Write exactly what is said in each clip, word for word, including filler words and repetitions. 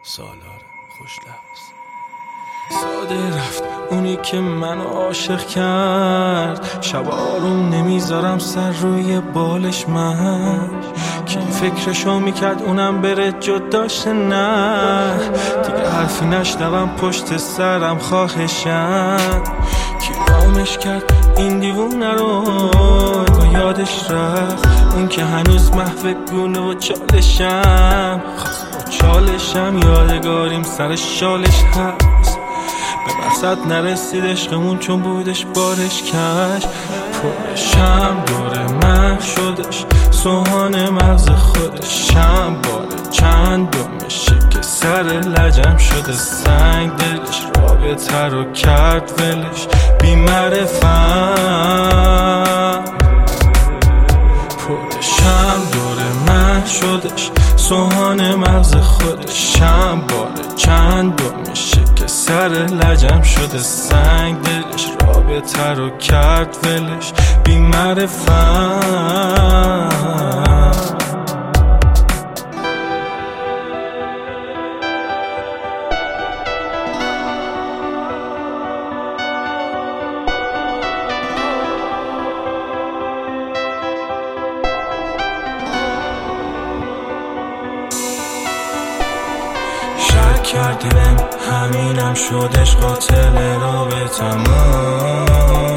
سالار خوش لبس. ساده رفت اونی که منو عاشق کرد، شب آروم نمیذارم سر روی بالش من. کی فکرشو میکرد اونم بره جداش؟ نه دیگه حرفی نشنوم پشت سرم خواهشم. کی رامش کرد این دیوونه رو با یادش رفت، اون که هنوز محو گونه و چالشم. چالشم یادگاریم سر شالش هست، به مقصد نرسید عشقمون چون بودش بارش کش. پرشم دور من شدش سوهان مغز خودشم، باره چند دومشه که سر لجم شده سنگ دلش. رابطه رو کرد ولش بی معرفت. پرشم دور من شدش سوهان مغز خودشم، باره چند دومشه که سر لجم شده سنگ دلش. رابطه رو کرد ولش بی معرفت. کردی بهم همینم شدش قاتل رابطمون،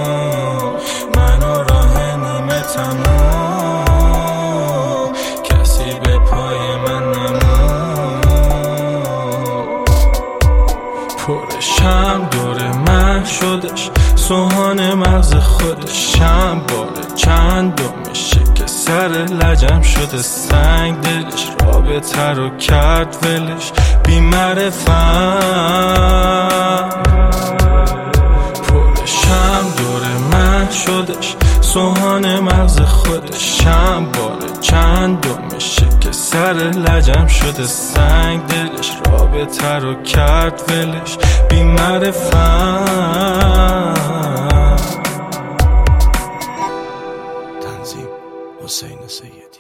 منو راه نیمه تموم، کسی به پای من نمون. پرشم دور من شدش سوهان مغز خودشم، باره چند دومشه که سر لجم شده سنگ دلش. رابطه رو کرد ولش بی معرفت. پرشم دور من شدش سوهان مغز خودشم، باره چند دومشه که سر لجم شده سنگ دلش. رابطه رو کرد ولش بی معرفت. تنظیم حسین سیدی.